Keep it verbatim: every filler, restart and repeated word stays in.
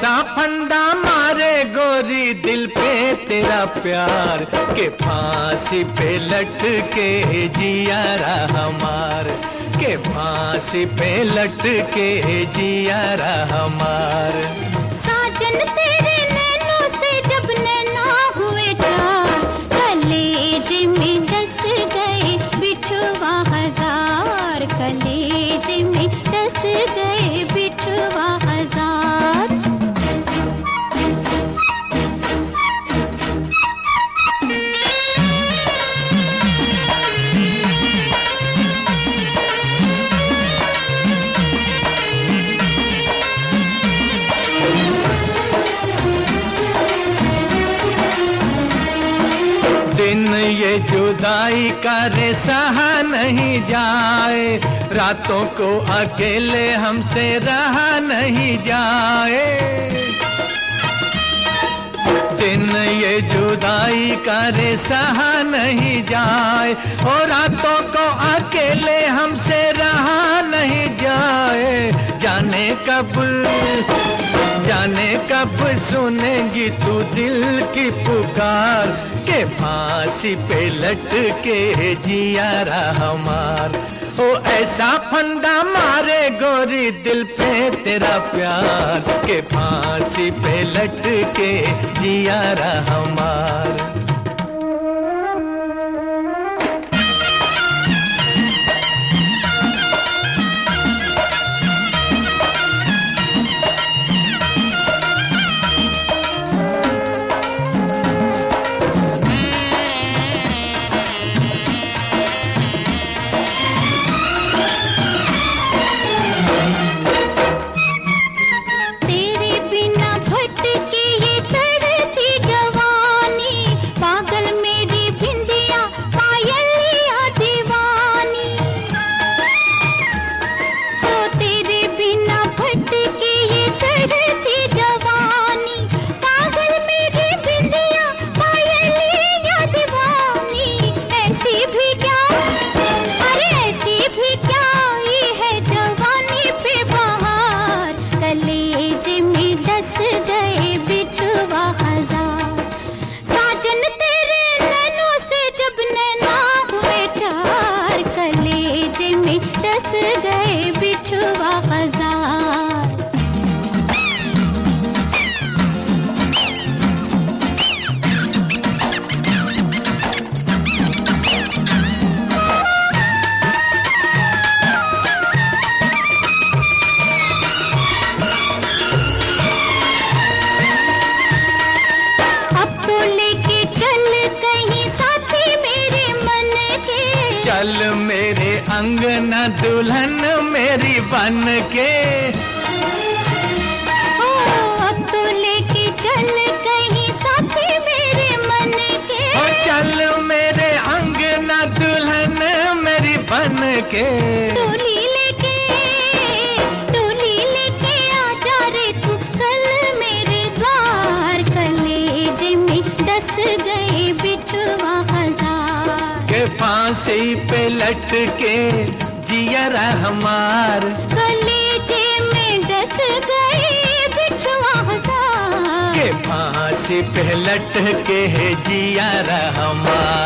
ऐसा फंदा मारे गोरी दिल पे तेरा प्यार के फांसी पे लटके जियारा हमार, के फांसी पे लटके जियारा हमार। साजन तेरे नैनों से जब नैना हुए चार, कलेज में डस गए बिछुआ हजार, कलेज में डस गए बिछुआ हजार। दिन ये जुदाई का रे सहा नहीं जाए, रातों को अकेले हमसे रहा नहीं जाए। दिन ये जुदाई का रे सहा नहीं जाए, और रातों को अकेले हमसे रहा नहीं जाए। जाने कब जाने कब सुनेंगी तू दिल की पुकार, के फांसी पे लटके जियारा हमार। ओ ऐसा फंदा मारे गोरी दिल पे तेरा प्यार, के फांसी पे लटके जियारा हमार। चल मेरे अंगना दुल्हन मेरी बन के, ओ अब तो लेके चल कहीं साथी मेरे मन के। ओ चल मेरे अंगना दुल्हन मेरी बन के, डोली लेके डोली लेके आ जा रे तू कल मेरे द्वार, कलेज में डस गए बिछुआ हजार, के फांसी पे लटके जियरा हमार, कलेजे में डस गए बिछुआ हजार, के फांसी पे लटके जियरा हमार।